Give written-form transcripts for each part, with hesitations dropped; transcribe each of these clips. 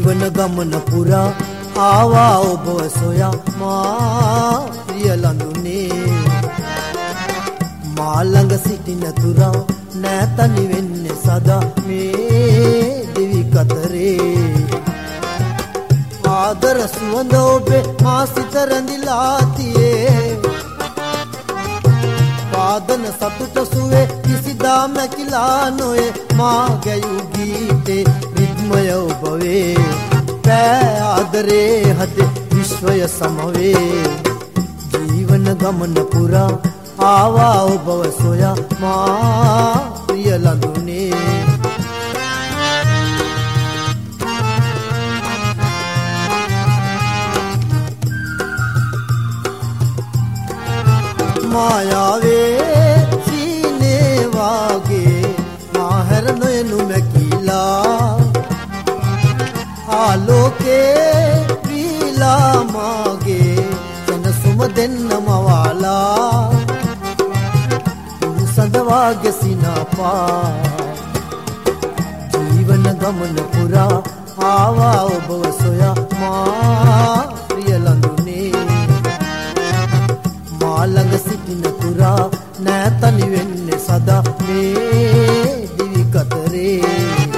ජීවන ගමන පුරා ආවා ඔබව සොයා මා ප්‍රිය ලඳුනේ මා ළඟ සිටින තුරා නැතනි වෙන්නේ සදා මේ දිවි කතරේ ආදර සුවඳ ඔබේ මා සිත රැඳිලා තියේ පාදන සතුට සුවේ කිසිදා මැකිලා නොයේ මා ගැයූ ගීතේ රිද්මය ඔබ වේ පෑ ආදරේ හදේ විශ්වය සමවේ ජීවන ගමන පුරා ආවා ඔබව සොයා මා ප්‍රිය ලඳුනේ මායාවේ සීනේ වාගේ මාහැර නොයනු මැකිලා ආලෝකේ වීලා මාගේ සනසුම දෙන්නම වාලා සඳවාගේ සිනාපා ජීවන ගමන පුරා ආවා ඔබව සොයා මා ප්‍රිය ලඳුනේ මා ළඟ සිටින තුරා නැතනි වෙන්නේ සදා මේ දිවි කතරේ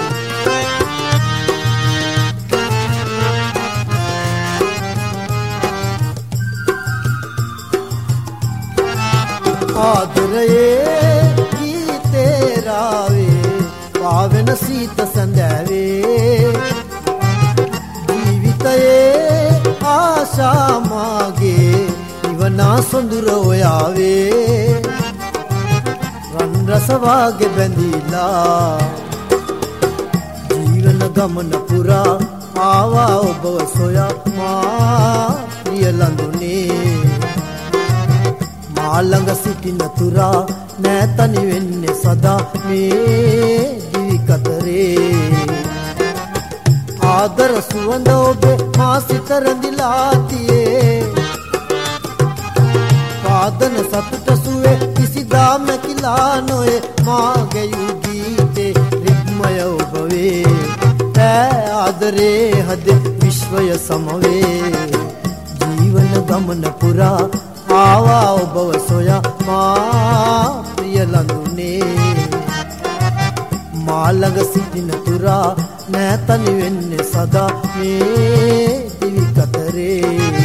ආදරයේ ගීතේ රාවේ පාවෙන සීත සඳෑවේ ජීවිතයේ ආශා මාගේ නිවනා සොඳුර ඔයාවේ රන් රස වාගේ බැඳිලා ජීවන ගමන පුරා ආවා ඔබව සොයා මා ප්‍රිය ලඳුනේ මා ළඟ සිටින තුරා නැතනි වෙන්නේ සදා මේ දිවි කතරේ ආදර සුවඳ ඔබේ මා සිත රැඳිලා තියේ පාදන සතුට සුවේ කිසිදා මැකිලා නොයේ මා ගැයූ ගීතේ රිද්මය ඔබ වේ පෑ ආදරේ හදේ විශ්වය සමවේ ජීවන ගමන පුරා ආවා ඔබව සොයා මා ප්‍රිය ලඳුනේ මා ළඟ සිටින තුරා නැතනි වෙන්නේ සදා මේ දිවි කතරේ